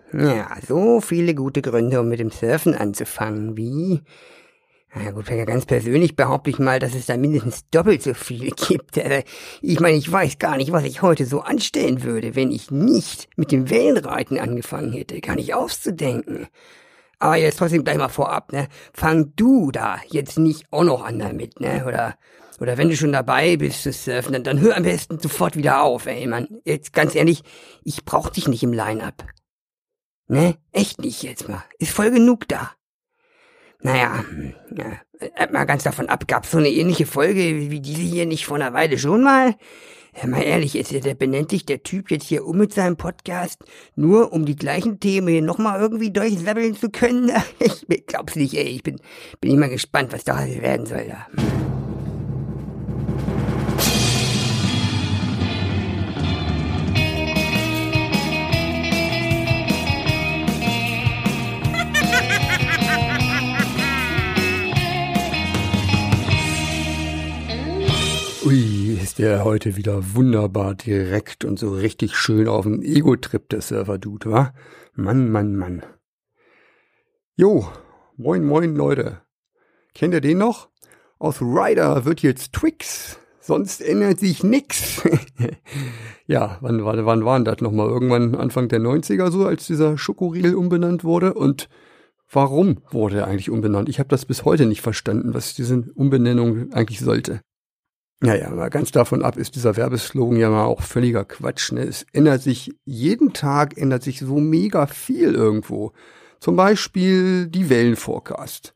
Ja, so viele gute Gründe, um mit dem Surfen anzufangen, wie... Na gut, ganz persönlich behaupte ich mal, dass es da mindestens doppelt so viele gibt. Ich meine, ich weiß gar nicht, was ich heute so anstellen würde, wenn ich nicht mit dem Wellenreiten angefangen hätte. Gar nicht auszudenken. Aber jetzt trotzdem gleich mal vorab, ne? Fang du da jetzt nicht auch noch an damit, ne? Oder wenn du schon dabei bist zu surfen, dann hör am besten sofort wieder auf, ey, Mann. Jetzt ganz ehrlich, ich brauch dich nicht im Line-Up. Ne? Echt nicht jetzt mal. Ist voll genug da. Naja, mal ganz davon ab, gab's so eine ähnliche Folge wie diese hier nicht vor einer Weile schon mal? Mal ehrlich, der benennt sich der Typ jetzt hier mit seinem Podcast, nur um die gleichen Themen hier nochmal irgendwie durchsabbeln zu können? Ich glaub's nicht, ey, ich bin immer gespannt, was da werden soll da. Ui, ist der heute wieder wunderbar direkt und so richtig schön auf dem Ego-Trip, der Surfer-Dude, wa? Mann. Jo, moin Leute. Kennt ihr den noch? Aus Ryder wird jetzt Twix, sonst ändert sich nix. Ja, wann war denn das nochmal? Irgendwann Anfang der 90er so, als dieser Schokoriegel umbenannt wurde? Und warum wurde er eigentlich umbenannt? Ich habe das bis heute nicht verstanden, was diese Umbenennung eigentlich sollte. Naja, mal ganz davon ab ist dieser Werbeslogan ja mal auch völliger Quatsch, ne? Es ändert sich, jeden Tag ändert sich so mega viel irgendwo. Zum Beispiel die Wellenforecast.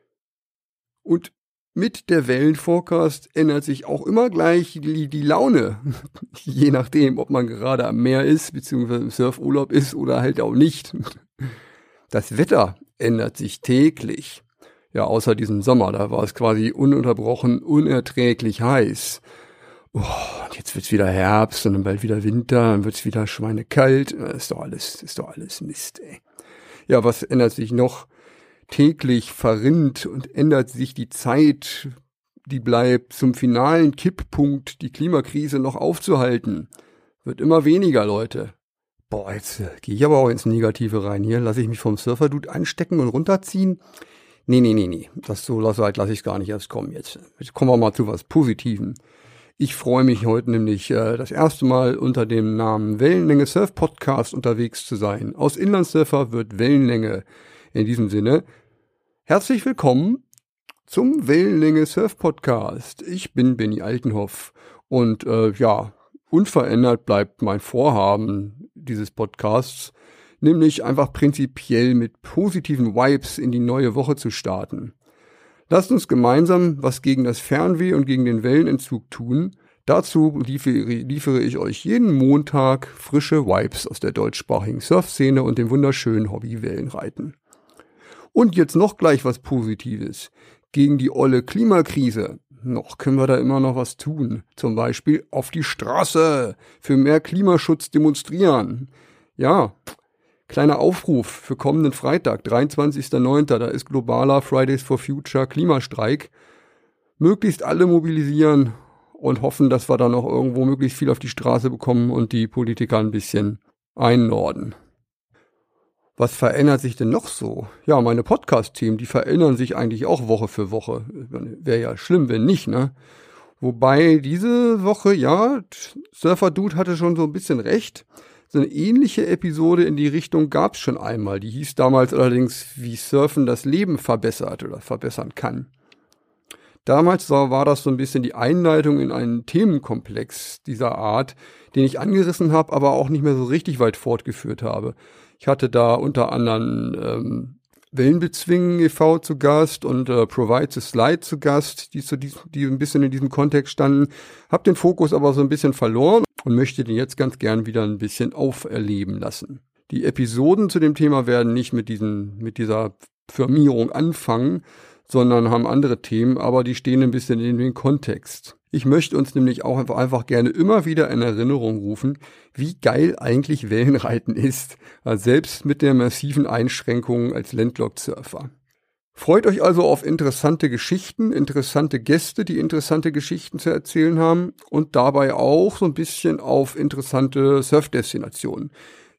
Und mit der Wellenforecast ändert sich auch immer gleich die Laune. Je nachdem, ob man gerade am Meer ist, beziehungsweise im Surfurlaub ist oder halt auch nicht. Das Wetter ändert sich täglich. Ja, außer diesem Sommer, da war es quasi ununterbrochen, unerträglich heiß. Und jetzt wird's wieder Herbst und dann bald wieder Winter, dann wird's wieder schweinekalt. Ist doch alles Mist, ey. Ja, was ändert sich noch? Täglich verrinnt und ändert sich die Zeit, die bleibt zum finalen Kipppunkt, die Klimakrise noch aufzuhalten. Wird immer weniger, Leute. Boah, jetzt gehe ich aber auch ins Negative rein hier. Lasse ich mich vom Surfer-Dude anstecken und runterziehen? Nee. Das so lasse ich gar nicht erst kommen jetzt. Jetzt kommen wir mal zu was Positivem. Ich freue mich heute nämlich das erste Mal unter dem Namen Wellenlänge Surf Podcast unterwegs zu sein. Aus Inlandsurfer wird Wellenlänge. In diesem Sinne, herzlich willkommen zum Wellenlänge Surf Podcast. Ich bin Benny Altenhoff und unverändert bleibt mein Vorhaben dieses Podcasts, nämlich einfach prinzipiell mit positiven Vibes in die neue Woche zu starten. Lasst uns gemeinsam was gegen das Fernweh und gegen den Wellenentzug tun. Dazu liefere ich euch jeden Montag frische Vibes aus der deutschsprachigen Surfszene und dem wunderschönen Hobby Wellenreiten. Und jetzt noch gleich was Positives. Gegen die olle Klimakrise. Noch können wir da immer noch was tun. Zum Beispiel auf die Straße für mehr Klimaschutz demonstrieren. Ja, kleiner Aufruf für kommenden Freitag, 23.09., da ist globaler Fridays for Future Klimastreik. Möglichst alle mobilisieren und hoffen, dass wir dann auch irgendwo möglichst viel auf die Straße bekommen und die Politiker ein bisschen einnorden. Was verändert sich denn noch so? Ja, meine Podcast-Themen, die verändern sich eigentlich auch Woche für Woche. Wäre ja schlimm, wenn nicht, ne? Wobei diese Woche, ja, Surfer-Dude hatte schon so ein bisschen recht. So eine ähnliche Episode in die Richtung gab's schon einmal. Die hieß damals allerdings, wie Surfen das Leben verbessert oder verbessern kann. Damals war das so ein bisschen die Einleitung in einen Themenkomplex dieser Art, den ich angerissen habe, aber auch nicht mehr so richtig weit fortgeführt habe. Ich hatte da unter anderem Wellenbezwingen e.V. zu Gast und Provide to Slide zu Gast, die ein bisschen in diesem Kontext standen. Hab den Fokus aber so ein bisschen verloren und möchte den jetzt ganz gern wieder ein bisschen auferleben lassen. Die Episoden zu dem Thema werden nicht mit dieser Firmierung anfangen, sondern haben andere Themen, aber die stehen ein bisschen in dem Kontext. Ich möchte uns nämlich auch einfach gerne immer wieder in Erinnerung rufen, wie geil eigentlich Wellenreiten ist, selbst mit der massiven Einschränkung als Landlocked-Surfer. Freut euch also auf interessante Geschichten, interessante Gäste, die interessante Geschichten zu erzählen haben und dabei auch so ein bisschen auf interessante Surfdestinationen.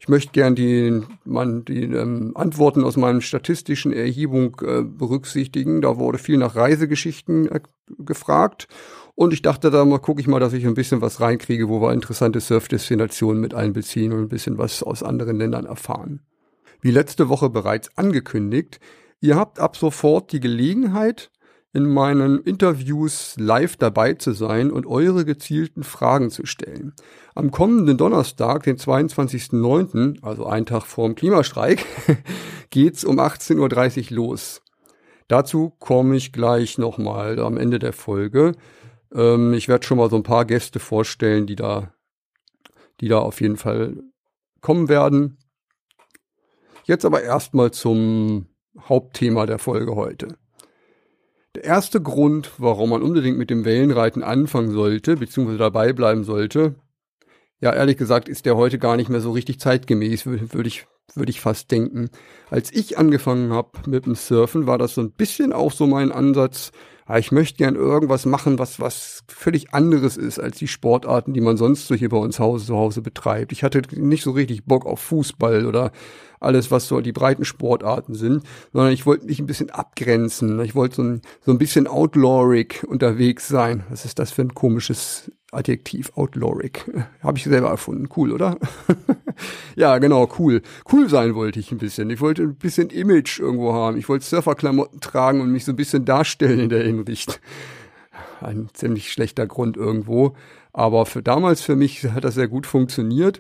Ich möchte gern die Antworten aus meiner statistischen Erhebung berücksichtigen. Da wurde viel nach Reisegeschichten gefragt. Und ich dachte, gucke ich mal, dass ich ein bisschen was reinkriege, wo wir interessante Surfdestinationen mit einbeziehen und ein bisschen was aus anderen Ländern erfahren. Wie letzte Woche bereits angekündigt, ihr habt ab sofort die Gelegenheit, in meinen Interviews live dabei zu sein und eure gezielten Fragen zu stellen. Am kommenden Donnerstag, den 22.09., also einen Tag vorm Klimastreik, geht's um 18.30 Uhr los. Dazu komme ich gleich nochmal am Ende der Folge. Ich werde schon mal so ein paar Gäste vorstellen, die da auf jeden Fall kommen werden. Jetzt aber erstmal zum Hauptthema der Folge heute. Der erste Grund, warum man unbedingt mit dem Wellenreiten anfangen sollte, beziehungsweise dabei bleiben sollte, ja, ehrlich gesagt, ist der heute gar nicht mehr so richtig zeitgemäß, würde ich fast denken. Als ich angefangen habe mit dem Surfen, war das so ein bisschen auch so mein Ansatz, ich möchte gern irgendwas machen, was völlig anderes ist als die Sportarten, die man sonst so hier bei uns zu Hause betreibt. Ich hatte nicht so richtig Bock auf Fußball oder alles, was so die breiten Sportarten sind, sondern ich wollte mich ein bisschen abgrenzen. Ich wollte so ein bisschen outlawig unterwegs sein. Was ist das für ein komisches Adjektiv? Outlawig. Habe ich selber erfunden. Cool, oder? Ja, genau, cool. Cool sein wollte ich ein bisschen. Ich wollte ein bisschen Image irgendwo haben. Ich wollte Surferklamotten tragen und mich so ein bisschen darstellen in der Hinsicht. Ein ziemlich schlechter Grund irgendwo. Aber für mich hat das sehr gut funktioniert.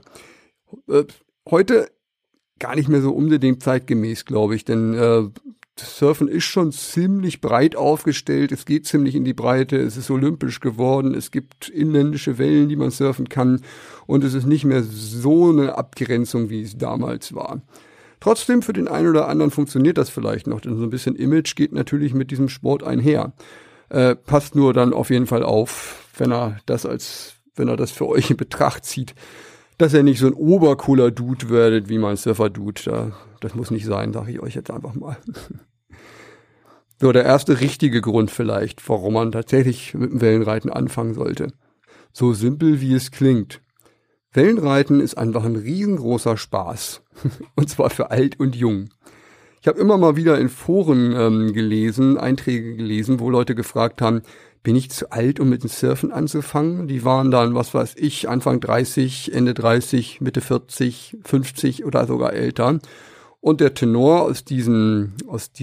Heute gar nicht mehr so unbedingt zeitgemäß, glaube ich, denn Surfen ist schon ziemlich breit aufgestellt, es geht ziemlich in die Breite, es ist olympisch geworden, es gibt inländische Wellen, die man surfen kann und es ist nicht mehr so eine Abgrenzung, wie es damals war. Trotzdem, für den einen oder anderen funktioniert das vielleicht noch, denn so ein bisschen Image geht natürlich mit diesem Sport einher. Passt nur dann auf jeden Fall auf, wenn er das für euch in Betracht zieht, dass ihr nicht so ein obercooler Dude werdet, wie mein Surfer-Dude. Das muss nicht sein, sage ich euch jetzt einfach mal. So, der erste richtige Grund vielleicht, warum man tatsächlich mit dem Wellenreiten anfangen sollte. So simpel wie es klingt. Wellenreiten ist einfach ein riesengroßer Spaß. Und zwar für alt und jung. Ich habe immer mal wieder in Foren Einträge gelesen, wo Leute gefragt haben, bin ich zu alt, um mit dem Surfen anzufangen? Die waren dann, was weiß ich, Anfang 30, Ende 30, Mitte 40, 50 oder sogar älter. Und der Tenor aus diesen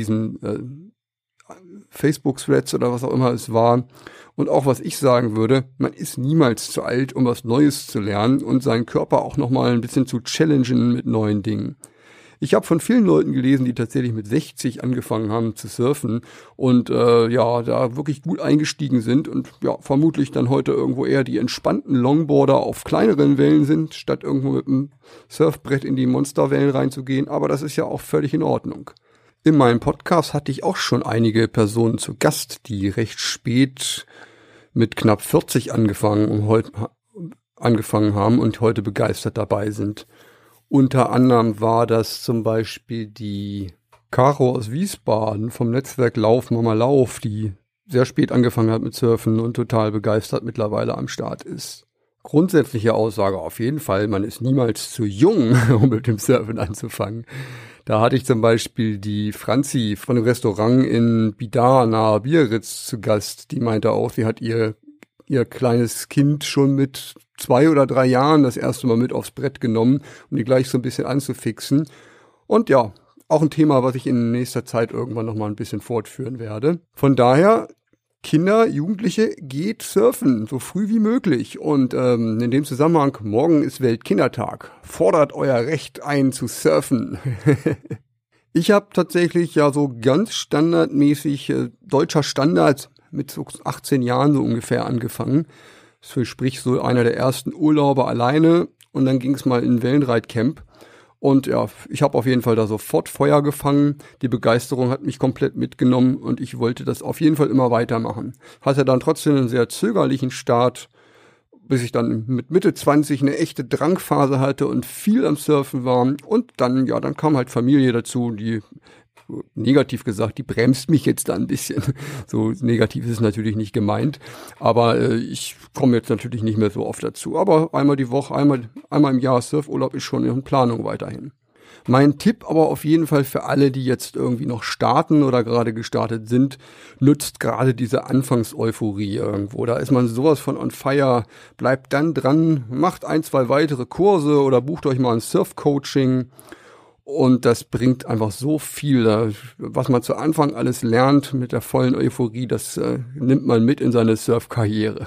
Facebook-Threads oder was auch immer es war und auch was ich sagen würde, man ist niemals zu alt, um was Neues zu lernen und seinen Körper auch nochmal ein bisschen zu challengen mit neuen Dingen. Ich habe von vielen Leuten gelesen, die tatsächlich mit 60 angefangen haben zu surfen und da wirklich gut eingestiegen sind und ja vermutlich dann heute irgendwo eher die entspannten Longboarder auf kleineren Wellen sind, statt irgendwo mit dem Surfbrett in die Monsterwellen reinzugehen. Aber das ist ja auch völlig in Ordnung. In meinem Podcast hatte ich auch schon einige Personen zu Gast, die recht spät mit knapp 40 angefangen haben und heute begeistert dabei sind. Unter anderem war das zum Beispiel die Caro aus Wiesbaden vom Netzwerk Lauf Mama Lauf, die sehr spät angefangen hat mit Surfen und total begeistert mittlerweile am Start ist. Grundsätzliche Aussage auf jeden Fall, man ist niemals zu jung, um mit dem Surfen anzufangen. Da hatte ich zum Beispiel die Franzi von dem Restaurant in Bidar nahe Biarritz zu Gast. Die meinte auch, sie hat ihr kleines Kind schon mit 2 oder 3 Jahren das erste Mal mit aufs Brett genommen, um die gleich so ein bisschen anzufixen. Und ja, auch ein Thema, was ich in nächster Zeit irgendwann nochmal ein bisschen fortführen werde. Von daher, Kinder, Jugendliche, geht surfen, so früh wie möglich. Und in dem Zusammenhang, morgen ist Weltkindertag. Fordert euer Recht ein zu surfen. Ich habe tatsächlich ja so ganz standardmäßig deutscher Standard mit so 18 Jahren so ungefähr angefangen. Sprich so einer der ersten Urlaube alleine und dann ging es mal in ein Wellenreitcamp. Und ja, ich habe auf jeden Fall da sofort Feuer gefangen. Die Begeisterung hat mich komplett mitgenommen und ich wollte das auf jeden Fall immer weitermachen. Hatte dann trotzdem einen sehr zögerlichen Start, bis ich dann mit Mitte 20 eine echte Drangphase hatte und viel am Surfen war. Und dann kam halt Familie dazu, die negativ gesagt, die bremst mich jetzt da ein bisschen. So negativ ist es natürlich nicht gemeint, aber ich komme jetzt natürlich nicht mehr so oft dazu. Aber einmal die Woche, einmal im Jahr Surfurlaub ist schon in Planung weiterhin. Mein Tipp aber auf jeden Fall für alle, die jetzt irgendwie noch starten oder gerade gestartet sind, nutzt gerade diese Anfangseuphorie irgendwo. Da ist man sowas von on fire, bleibt dann dran, macht 1, 2 weitere Kurse oder bucht euch mal ein Surf-Coaching und das bringt einfach so viel. Was man zu Anfang alles lernt mit der vollen Euphorie, das nimmt man mit in seine Surf-Karriere.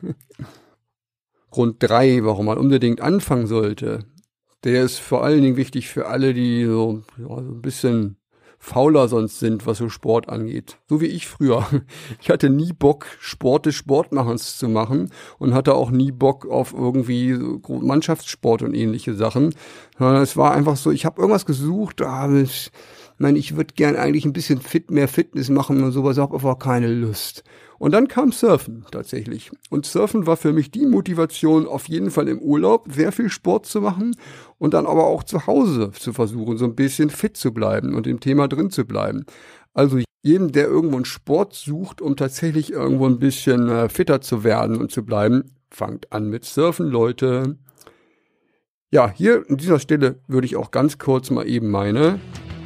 Grund 3, warum man unbedingt anfangen sollte. Der ist vor allen Dingen wichtig für alle, die so ein bisschen fauler sonst sind, was so Sport angeht. So wie ich früher. Ich hatte nie Bock, Sport des Sportmachens zu machen und hatte auch nie Bock auf irgendwie so Mannschaftssport und ähnliche Sachen. Es war einfach so, ich habe irgendwas gesucht, ich würde gern eigentlich ein bisschen mehr Fitness machen und sowas, habe aber keine Lust. Und dann kam Surfen tatsächlich. Und Surfen war für mich die Motivation, auf jeden Fall im Urlaub sehr viel Sport zu machen und dann aber auch zu Hause zu versuchen, so ein bisschen fit zu bleiben und im Thema drin zu bleiben. Also jedem, der irgendwo einen Sport sucht, um tatsächlich irgendwo ein bisschen fitter zu werden und zu bleiben, fangt an mit Surfen, Leute. Ja, hier an dieser Stelle würde ich auch ganz kurz mal eben meine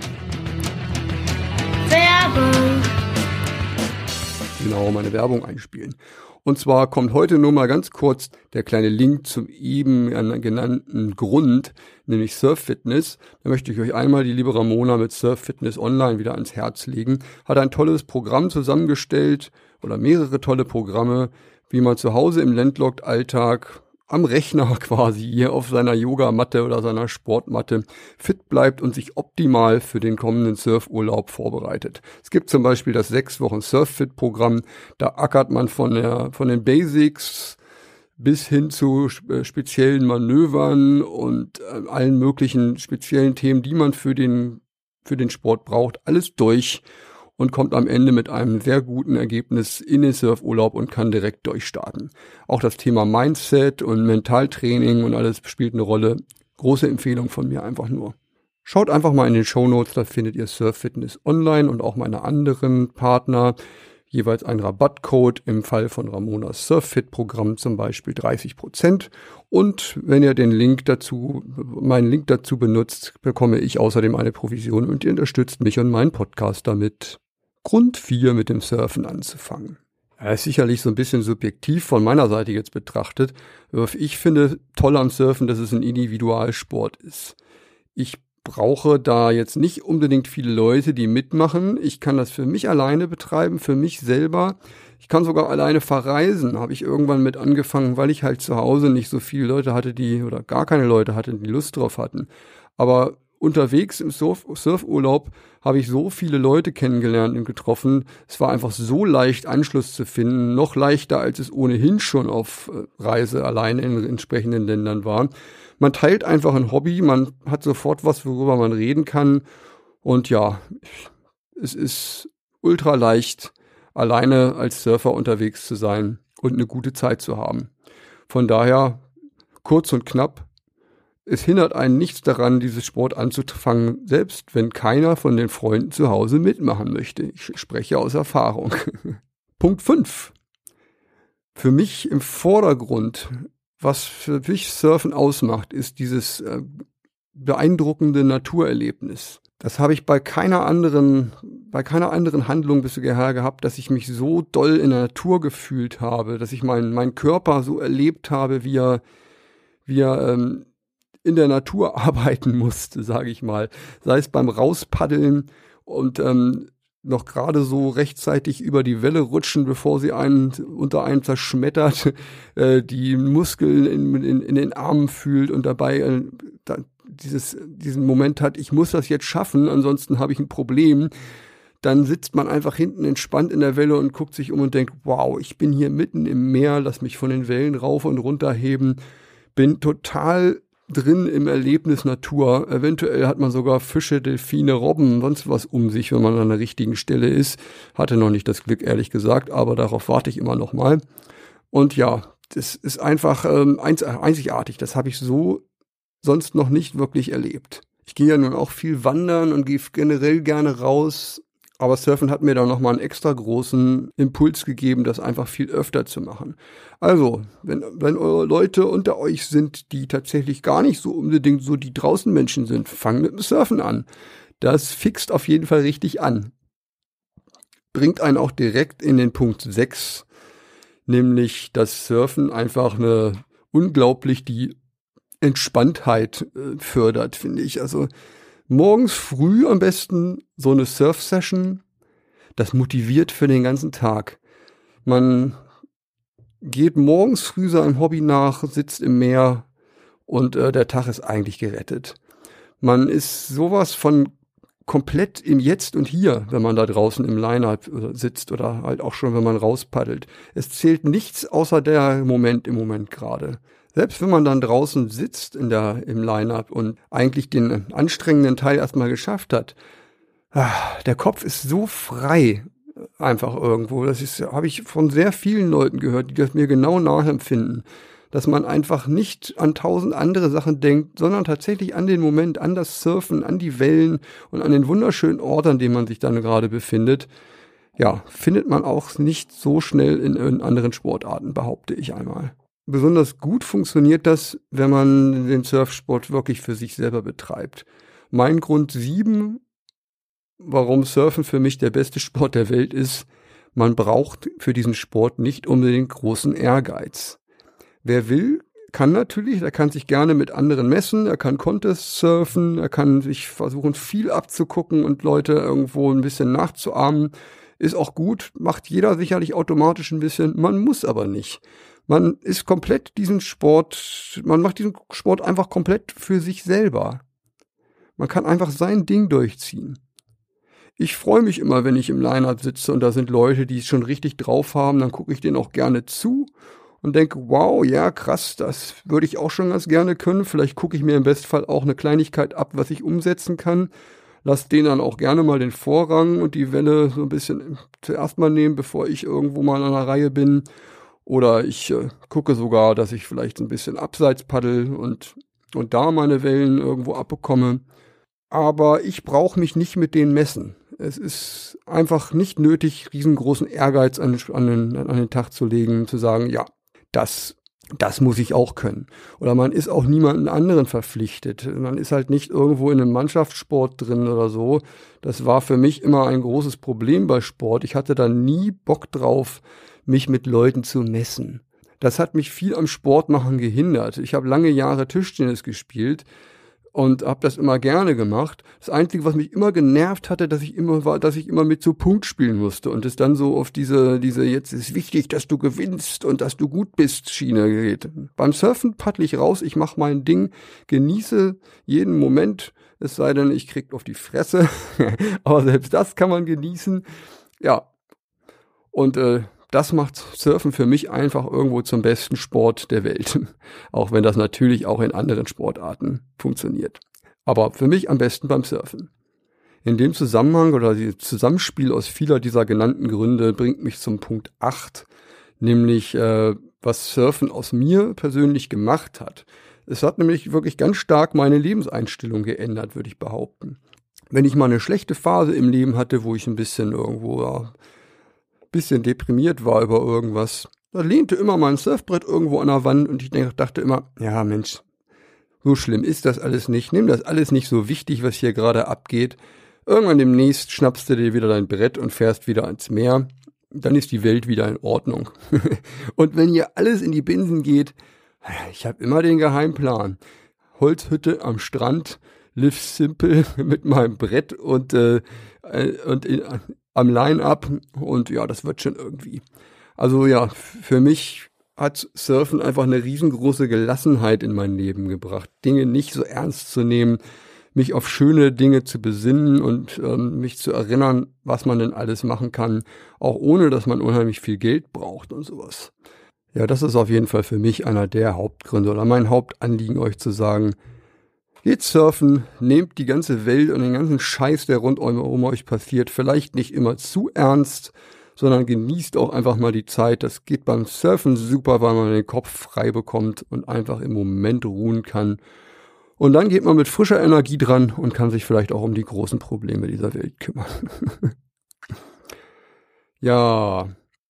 Werbung einspielen. Und zwar kommt heute nur mal ganz kurz der kleine Link zum eben genannten Grund, nämlich Surf Fitness. Da möchte ich euch einmal die liebe Ramona mit Surf Fitness Online wieder ans Herz legen. Hat ein tolles Programm zusammengestellt oder mehrere tolle Programme, wie man zu Hause im Landlocked-Alltag am Rechner quasi hier auf seiner Yogamatte oder seiner Sportmatte fit bleibt und sich optimal für den kommenden Surfurlaub vorbereitet. Es gibt zum Beispiel das 6-Wochen Surf-Fit-Programm. Da ackert man von den Basics bis hin zu speziellen Manövern und allen möglichen speziellen Themen, die man für den Sport braucht, alles durch und kommt am Ende mit einem sehr guten Ergebnis in den Surfurlaub und kann direkt durchstarten. Auch das Thema Mindset und Mentaltraining und alles spielt eine Rolle. Große Empfehlung von mir einfach nur. Schaut einfach mal in den Shownotes, da findet ihr Surf Fitness Online und auch meine anderen Partner. Jeweils ein Rabattcode, im Fall von Ramonas Surf-Fit-Programm zum Beispiel 30%. Und wenn ihr meinen Link dazu benutzt, bekomme ich außerdem eine Provision und ihr unterstützt mich und meinen Podcast damit. Grund 4 mit dem Surfen anzufangen. Ja, ist sicherlich so ein bisschen subjektiv von meiner Seite jetzt betrachtet. Ich finde toll am Surfen, dass es ein Individualsport ist. Ich brauche da jetzt nicht unbedingt viele Leute, die mitmachen. Ich kann das für mich alleine betreiben, für mich selber. Ich kann sogar alleine verreisen, habe ich irgendwann mit angefangen, weil ich halt zu Hause nicht so viele Leute hatte, oder gar keine Leute hatte, die Lust drauf hatten. Aber unterwegs im Surfurlaub habe ich so viele Leute kennengelernt und getroffen. Es war einfach so leicht, Anschluss zu finden, noch leichter, als es ohnehin schon auf Reise alleine in entsprechenden Ländern war. Man teilt einfach ein Hobby, man hat sofort was, worüber man reden kann. Und ja, es ist ultra leicht, alleine als Surfer unterwegs zu sein und eine gute Zeit zu haben. Von daher, kurz und knapp, es hindert einen nichts daran, dieses Sport anzufangen, selbst wenn keiner von den Freunden zu Hause mitmachen möchte. Ich spreche aus Erfahrung. Punkt 5. Für mich im Vordergrund, was für mich Surfen ausmacht, ist dieses beeindruckende Naturerlebnis. Das habe ich bei keiner anderen Handlung bisher gehabt, dass ich mich so doll in der Natur gefühlt habe, dass ich meinen Körper so erlebt habe, wie er in der Natur arbeiten musste, sage ich mal. Sei es beim Rauspaddeln und noch gerade so rechtzeitig über die Welle rutschen, bevor sie unter einem zerschmettert, die Muskeln in den Armen fühlt und dabei diesen Moment hat, ich muss das jetzt schaffen, ansonsten habe ich ein Problem. Dann sitzt man einfach hinten entspannt in der Welle und guckt sich um und denkt, wow, ich bin hier mitten im Meer, lass mich von den Wellen rauf und runter heben, bin total drin im Erlebnis Natur. Eventuell hat man sogar Fische, Delfine, Robben, sonst was um sich, wenn man an der richtigen Stelle ist. Hatte noch nicht das Glück, ehrlich gesagt, aber darauf warte ich immer noch mal. Und ja, das ist einfach einzigartig. Das habe ich so sonst noch nicht wirklich erlebt. Ich gehe ja nun auch viel wandern und gehe generell gerne raus. Aber Surfen hat mir da nochmal einen extra großen Impuls gegeben, das einfach viel öfter zu machen. Also, wenn eure Leute unter euch sind, die tatsächlich gar nicht so unbedingt so die draußen Menschen sind, fangt mit dem Surfen an. Das fixt auf jeden Fall richtig an. Bringt einen auch direkt in den Punkt 6, nämlich dass Surfen einfach eine unglaublich die Entspanntheit fördert, finde ich. Also morgens früh am besten so eine Surf-Session, das motiviert für den ganzen Tag. Man geht morgens früh seinem Hobby nach, sitzt im Meer und der Tag ist eigentlich gerettet. Man ist sowas von komplett im Jetzt und Hier, wenn man da draußen im Line-Up sitzt oder halt auch schon, wenn man rauspaddelt. Es zählt nichts außer der Moment im Moment gerade. Selbst wenn man dann draußen sitzt im Line-Up und eigentlich den anstrengenden Teil erstmal geschafft hat, der Kopf ist so frei einfach irgendwo. Das habe ich von sehr vielen Leuten gehört, die das mir genau nachempfinden, dass man einfach nicht an 1000 andere Sachen denkt, sondern tatsächlich an den Moment, an das Surfen, an die Wellen und an den wunderschönen Ort, an dem man sich dann gerade befindet. Ja, findet man auch nicht so schnell in anderen Sportarten, behaupte ich einmal. Besonders gut funktioniert das, wenn man den Surfsport wirklich für sich selber betreibt. Mein Grund 7, warum Surfen für mich der beste Sport der Welt ist, man braucht für diesen Sport nicht unbedingt großen Ehrgeiz. Wer will, kann natürlich, er kann sich gerne mit anderen messen, er kann Contests surfen, er kann sich versuchen, viel abzugucken und Leute irgendwo ein bisschen nachzuahmen. Ist auch gut, macht jeder sicherlich automatisch ein bisschen, man muss aber nicht. Man ist komplett man macht diesen Sport einfach komplett für sich selber. Man kann einfach sein Ding durchziehen. Ich freue mich immer, wenn ich im Line-Up sitze und da sind Leute, die es schon richtig drauf haben, dann gucke ich denen auch gerne zu und denke, wow, ja krass, das würde ich auch schon ganz gerne können. Vielleicht gucke ich mir im Bestfall auch eine Kleinigkeit ab, was ich umsetzen kann. Lass denen dann auch gerne mal den Vorrang und die Welle so ein bisschen zuerst mal nehmen, bevor ich irgendwo mal an der Reihe bin. Oder ich gucke sogar, dass ich vielleicht ein bisschen abseits paddel und da meine Wellen irgendwo abbekomme. Aber ich brauche mich nicht mit denen messen. Es ist einfach nicht nötig, riesengroßen Ehrgeiz an den Tag zu legen, zu sagen, ja, das muss ich auch können. Oder man ist auch niemanden anderen verpflichtet. Man ist halt nicht irgendwo in einem Mannschaftssport drin oder so. Das war für mich immer ein großes Problem bei Sport. Ich hatte da nie Bock drauf, mich mit Leuten zu messen. Das hat mich viel am Sportmachen gehindert. Ich habe lange Jahre Tischtennis gespielt und habe das immer gerne gemacht. Das Einzige, was mich immer genervt hatte, dass ich immer mit so Punkt spielen musste und es dann so auf diese jetzt ist wichtig, dass du gewinnst und dass du gut bist Schiene geht. Beim Surfen paddle ich raus, ich mache mein Ding, genieße jeden Moment, es sei denn, ich krieg auf die Fresse. Aber selbst das kann man genießen. Ja, und das macht Surfen für mich einfach irgendwo zum besten Sport der Welt. Auch wenn das natürlich auch in anderen Sportarten funktioniert. Aber für mich am besten beim Surfen. In dem Zusammenhang oder das Zusammenspiel aus vieler dieser genannten Gründe bringt mich zum Punkt 8, nämlich was Surfen aus mir persönlich gemacht hat. Es hat nämlich wirklich ganz stark meine Lebenseinstellung geändert, würde ich behaupten. Wenn ich mal eine schlechte Phase im Leben hatte, wo ich ein bisschen irgendwo bisschen deprimiert war über irgendwas, da lehnte immer mein Surfbrett irgendwo an der Wand und ich dachte immer, ja Mensch, so schlimm ist das alles nicht, nimm das alles nicht so wichtig, was hier gerade abgeht. Irgendwann demnächst schnappst du dir wieder dein Brett und fährst wieder ans Meer, dann ist die Welt wieder in Ordnung. Und wenn hier alles in die Binsen geht, ich habe immer den Geheimplan. Holzhütte am Strand, live simple mit meinem Brett und am Line-Up und ja, das wird schon irgendwie. Also ja, für mich hat Surfen einfach eine riesengroße Gelassenheit in mein Leben gebracht. Dinge nicht so ernst zu nehmen, mich auf schöne Dinge zu besinnen und mich zu erinnern, was man denn alles machen kann, auch ohne, dass man unheimlich viel Geld braucht und sowas. Ja, das ist auf jeden Fall für mich einer der Hauptgründe oder mein Hauptanliegen, euch zu sagen, geht surfen, nehmt die ganze Welt und den ganzen Scheiß, der rund um euch passiert, vielleicht nicht immer zu ernst, sondern genießt auch einfach mal die Zeit. Das geht beim Surfen super, weil man den Kopf frei bekommt und einfach im Moment ruhen kann. Und dann geht man mit frischer Energie dran und kann sich vielleicht auch um die großen Probleme dieser Welt kümmern. Ja,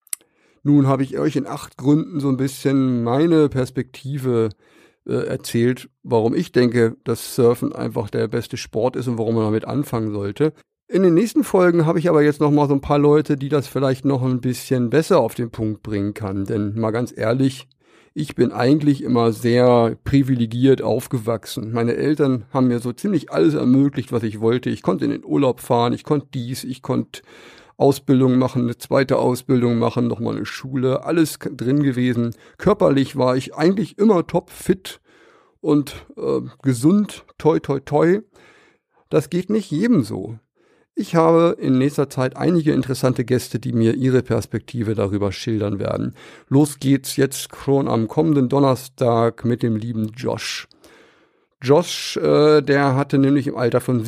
nun habe ich euch in 8 Gründen so ein bisschen meine Perspektive erzählt, warum ich denke, dass Surfen einfach der beste Sport ist und warum man damit anfangen sollte. In den nächsten Folgen habe ich aber jetzt noch mal so ein paar Leute, die das vielleicht noch ein bisschen besser auf den Punkt bringen kann. Denn mal ganz ehrlich, ich bin eigentlich immer sehr privilegiert aufgewachsen. Meine Eltern haben mir so ziemlich alles ermöglicht, was ich wollte. Ich konnte in den Urlaub fahren, ich konnte ich konnte Ausbildung machen, eine zweite Ausbildung machen, nochmal eine Schule, alles drin gewesen. Körperlich war ich eigentlich immer topfit und gesund, toi toi toi. Das geht nicht jedem so. Ich habe in nächster Zeit einige interessante Gäste, die mir ihre Perspektive darüber schildern werden. Los geht's jetzt schon am kommenden Donnerstag mit dem lieben Josh. Josh, der hatte nämlich im Alter von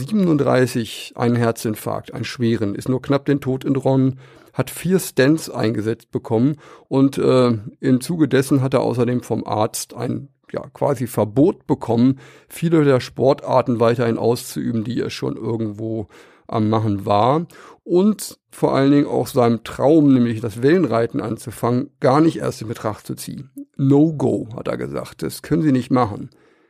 37 einen Herzinfarkt, einen schweren, ist nur knapp den Tod entronnen, hat 4 Stents eingesetzt bekommen und im Zuge dessen hat er außerdem vom Arzt ein quasi Verbot bekommen, viele der Sportarten weiterhin auszuüben, die er schon irgendwo am Machen war und vor allen Dingen auch seinem Traum, nämlich das Wellenreiten anzufangen, gar nicht erst in Betracht zu ziehen. No go, hat er gesagt, das können Sie nicht machen.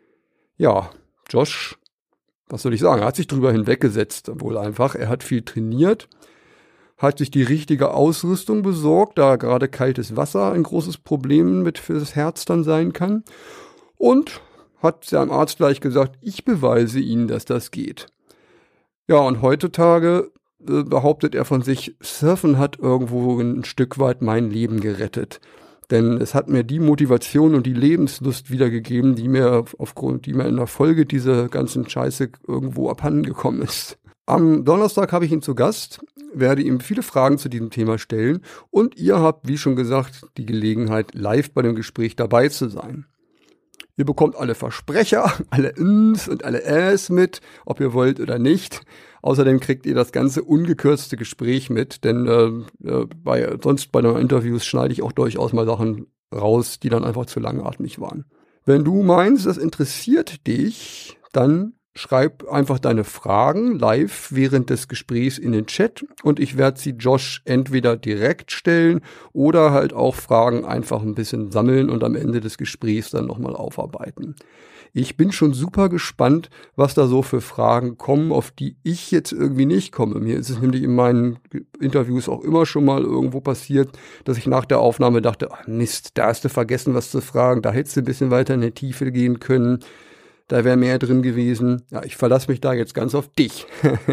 Ja, Josh, was soll ich sagen, er hat sich drüber hinweggesetzt, wohl einfach. Er hat viel trainiert, hat sich die richtige Ausrüstung besorgt, da gerade kaltes Wasser ein großes Problem für das Herz dann sein kann und hat seinem Arzt gleich gesagt, ich beweise Ihnen, dass das geht. Ja, und heutzutage behauptet er von sich, Surfen hat irgendwo ein Stück weit mein Leben gerettet. Denn es hat mir die Motivation und die Lebenslust wiedergegeben, die mir in der Folge dieser ganzen Scheiße irgendwo abhanden gekommen ist. Am Donnerstag habe ich ihn zu Gast, werde ihm viele Fragen zu diesem Thema stellen und ihr habt, wie schon gesagt, die Gelegenheit, live bei dem Gespräch dabei zu sein. Ihr bekommt alle Versprecher, alle Ns und alle Äs mit, ob ihr wollt oder nicht. Außerdem kriegt ihr das ganze ungekürzte Gespräch mit, denn sonst bei den Interviews schneide ich auch durchaus mal Sachen raus, die dann einfach zu langatmig waren. Wenn du meinst, das interessiert dich, dann schreib einfach deine Fragen live während des Gesprächs in den Chat und ich werde sie Josh entweder direkt stellen oder halt auch Fragen einfach ein bisschen sammeln und am Ende des Gesprächs dann nochmal aufarbeiten. Ich bin schon super gespannt, was da so für Fragen kommen, auf die ich jetzt irgendwie nicht komme. Mir ist es nämlich in meinen Interviews auch immer schon mal irgendwo passiert, dass ich nach der Aufnahme dachte, ach Mist, da hast du vergessen, was zu fragen, da hättest du ein bisschen weiter in die Tiefe gehen können. Da wäre mehr drin gewesen. Ja, ich verlasse mich da jetzt ganz auf dich.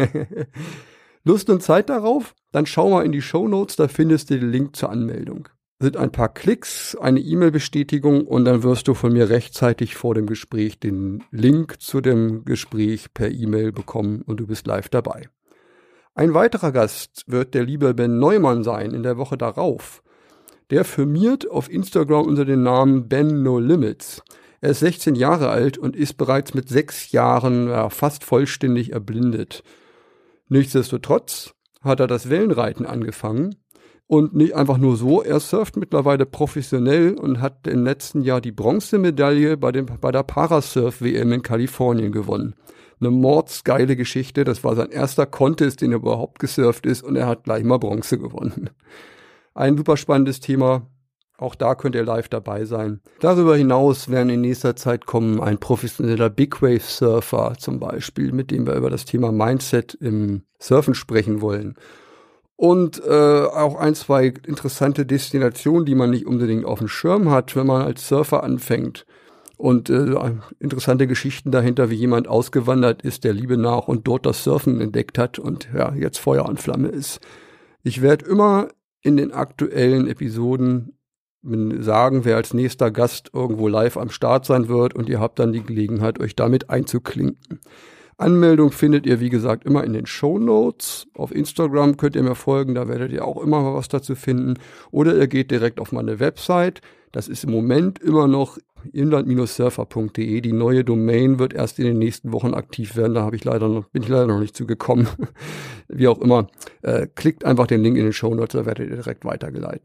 Lust und Zeit darauf? Dann schau mal in die Shownotes, da findest du den Link zur Anmeldung. Sind ein paar Klicks, eine E-Mail-Bestätigung und dann wirst du von mir rechtzeitig vor dem Gespräch den Link zu dem Gespräch per E-Mail bekommen und du bist live dabei. Ein weiterer Gast wird der liebe Ben Neumann sein in der Woche darauf. Der firmiert auf Instagram unter dem Namen Ben No Limits. Er ist 16 Jahre alt und ist bereits mit 6 Jahren fast vollständig erblindet. Nichtsdestotrotz hat er das Wellenreiten angefangen und nicht einfach nur so, er surft mittlerweile professionell und hat im letzten Jahr die Bronzemedaille bei der Parasurf-WM in Kalifornien gewonnen. Eine mordsgeile Geschichte, das war sein erster Contest, den er überhaupt gesurft ist und er hat gleich mal Bronze gewonnen. Ein super spannendes Thema. Auch da könnt ihr live dabei sein. Darüber hinaus werden in nächster Zeit kommen ein professioneller Big Wave Surfer zum Beispiel, mit dem wir über das Thema Mindset im Surfen sprechen wollen. Und auch 1, 2 interessante Destinationen, die man nicht unbedingt auf dem Schirm hat, wenn man als Surfer anfängt. Und interessante Geschichten dahinter, wie jemand ausgewandert ist, der Liebe nach und dort das Surfen entdeckt hat und ja, jetzt Feuer und Flamme ist. Ich werde immer in den aktuellen Episoden sagen, wer als nächster Gast irgendwo live am Start sein wird und ihr habt dann die Gelegenheit, euch damit einzuklinken. Anmeldung findet ihr, wie gesagt, immer in den Shownotes. Auf Instagram könnt ihr mir folgen, da werdet ihr auch immer was dazu finden. Oder ihr geht direkt auf meine Website. Das ist im Moment immer noch inland-surfer.de. Die neue Domain wird erst in den nächsten Wochen aktiv werden. Da bin ich leider noch nicht zugekommen. Wie auch immer, klickt einfach den Link in den Shownotes, da werdet ihr direkt weitergeleitet.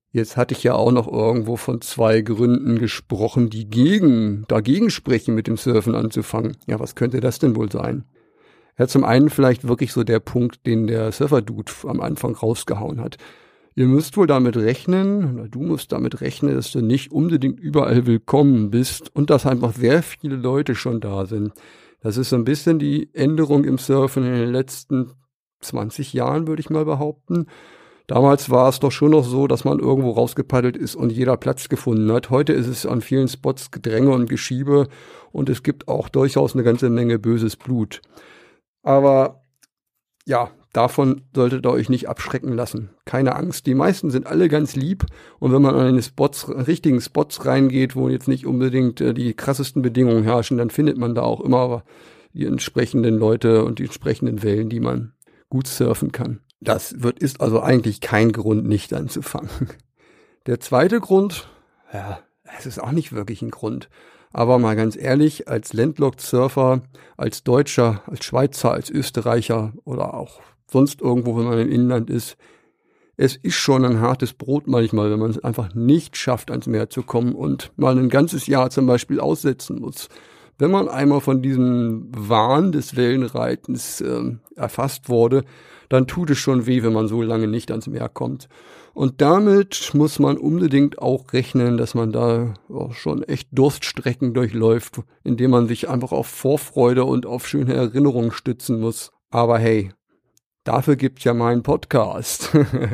Jetzt hatte ich ja auch noch irgendwo von 2 Gründen gesprochen, die dagegen sprechen, mit dem Surfen anzufangen. Ja, was könnte das denn wohl sein? Ja, zum einen vielleicht wirklich so der Punkt, den der Surfer-Dude am Anfang rausgehauen hat. Ihr müsst wohl damit rechnen, oder du musst damit rechnen, dass du nicht unbedingt überall willkommen bist und dass einfach sehr viele Leute schon da sind. Das ist so ein bisschen die Änderung im Surfen in den letzten 20 Jahren, würde ich mal behaupten. Damals war es doch schon noch so, dass man irgendwo rausgepaddelt ist und jeder Platz gefunden hat. Heute ist es an vielen Spots Gedränge und Geschiebe und es gibt auch durchaus eine ganze Menge böses Blut. Aber ja, davon solltet ihr euch nicht abschrecken lassen. Keine Angst, die meisten sind alle ganz lieb und wenn man an die richtigen Spots reingeht, wo jetzt nicht unbedingt die krassesten Bedingungen herrschen, dann findet man da auch immer die entsprechenden Leute und die entsprechenden Wellen, die man gut surfen kann. Das ist also eigentlich kein Grund, nicht anzufangen. Der zweite Grund, ja, es ist auch nicht wirklich ein Grund. Aber mal ganz ehrlich, als Landlocked-Surfer, als Deutscher, als Schweizer, als Österreicher oder auch sonst irgendwo, wenn man im Inland ist, es ist schon ein hartes Brot manchmal, wenn man es einfach nicht schafft, ans Meer zu kommen und mal ein ganzes Jahr zum Beispiel aussetzen muss. Wenn man einmal von diesem Wahn des Wellenreitens erfasst wurde, dann tut es schon weh, wenn man so lange nicht ans Meer kommt. Und damit muss man unbedingt auch rechnen, dass man da auch schon echt Durststrecken durchläuft, indem man sich einfach auf Vorfreude und auf schöne Erinnerungen stützen muss. Aber hey, dafür gibt's ja meinen Podcast.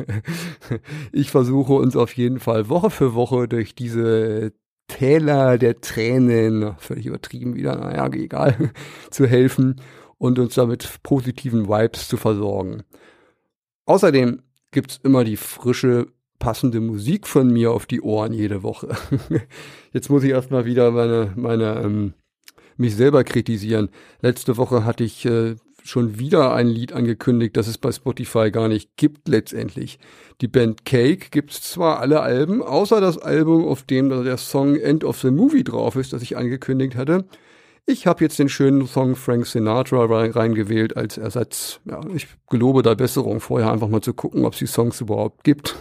Ich versuche uns auf jeden Fall Woche für Woche durch diese Täler der Tränen, völlig übertrieben wieder, naja, egal, zu helfen und uns damit positiven Vibes zu versorgen. Außerdem gibt's immer die frische, passende Musik von mir auf die Ohren jede Woche. Jetzt muss ich erstmal wieder mich selber kritisieren. Letzte Woche hatte ich schon wieder ein Lied angekündigt, das es bei Spotify gar nicht gibt letztendlich. Die Band Cake gibt's zwar alle Alben, außer das Album, auf dem der Song End of the Movie drauf ist, das ich angekündigt hatte. Ich habe jetzt den schönen Song Frank Sinatra reingewählt als Ersatz. Ja, ich gelobe da Besserung, vorher einfach mal zu gucken, ob es die Songs überhaupt gibt.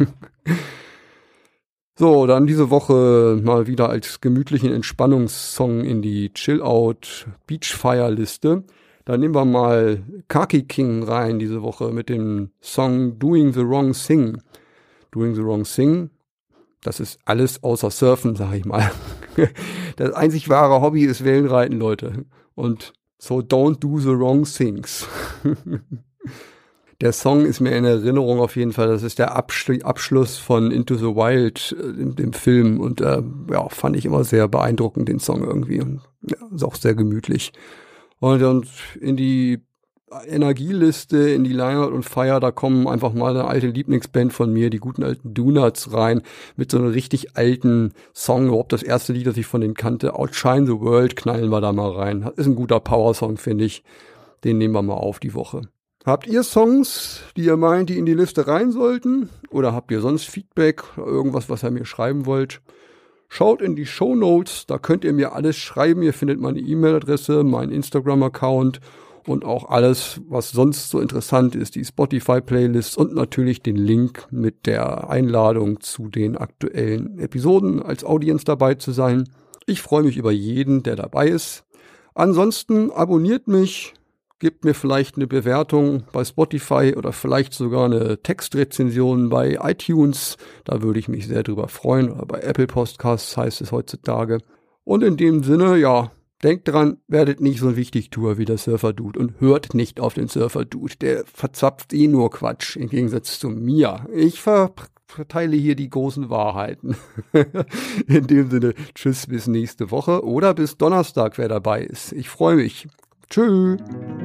So, dann diese Woche mal wieder als gemütlichen Entspannungssong in die Chill-Out Beachfire-Liste. Da nehmen wir mal Khaki King rein diese Woche mit dem Song Doing the Wrong Thing. Doing the Wrong Thing, das ist alles außer Surfen, sag ich mal. Das einzig wahre Hobby ist Wellenreiten, Leute. Und so don't do the wrong things. Der Song ist mir in Erinnerung auf jeden Fall. Das ist der Abschluss von Into the Wild, dem Film. Und ja, fand ich immer sehr beeindruckend, den Song irgendwie. Und ja, ist auch sehr gemütlich. Und in die Energieliste, in die Line und Fire, da kommen einfach mal eine alte Lieblingsband von mir, die guten alten Donuts rein, mit so einem richtig alten Song, überhaupt das erste Lied, das ich von denen kannte, Outshine the World, knallen wir da mal rein. Ist ein guter Power-Song, finde ich. Den nehmen wir mal auf die Woche. Habt ihr Songs, die ihr meint, die in die Liste rein sollten? Oder habt ihr sonst Feedback, irgendwas, was ihr mir schreiben wollt? Schaut in die Shownotes, da könnt ihr mir alles schreiben. Ihr findet meine E-Mail-Adresse, meinen Instagram-Account und auch alles, was sonst so interessant ist, die Spotify-Playlist und natürlich den Link mit der Einladung zu den aktuellen Episoden als Audience dabei zu sein. Ich freue mich über jeden, der dabei ist. Ansonsten abonniert mich, gebt mir vielleicht eine Bewertung bei Spotify oder vielleicht sogar eine Textrezension bei iTunes. Da würde ich mich sehr drüber freuen. Oder bei Apple Podcasts heißt es heutzutage. Und in dem Sinne, ja, denkt dran, werdet nicht so ein Wichtigtuer wie der Surfer-Dude und hört nicht auf den Surfer-Dude. Der verzapft nur Quatsch, im Gegensatz zu mir. Ich verteile hier die großen Wahrheiten. In dem Sinne, tschüss, bis nächste Woche oder bis Donnerstag, wer dabei ist. Ich freue mich. Tschüss.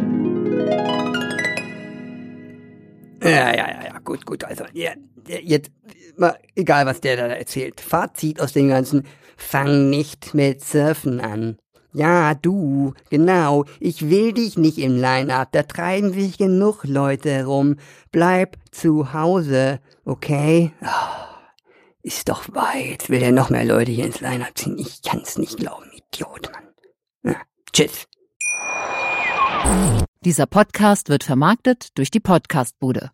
Ja, gut, also, jetzt, mal, egal was der da erzählt. Fazit aus dem Ganzen, fang nicht mit Surfen an. Ja, du, genau, ich will dich nicht im Line-Up, da treiben sich genug Leute rum. Bleib zu Hause, okay? Oh, ist doch wahr, jetzt will er noch mehr Leute hier ins Line-Up ziehen. Ich kann's nicht glauben, Idiot, Mann. Ja, tschüss. Dieser Podcast wird vermarktet durch die Podcastbude.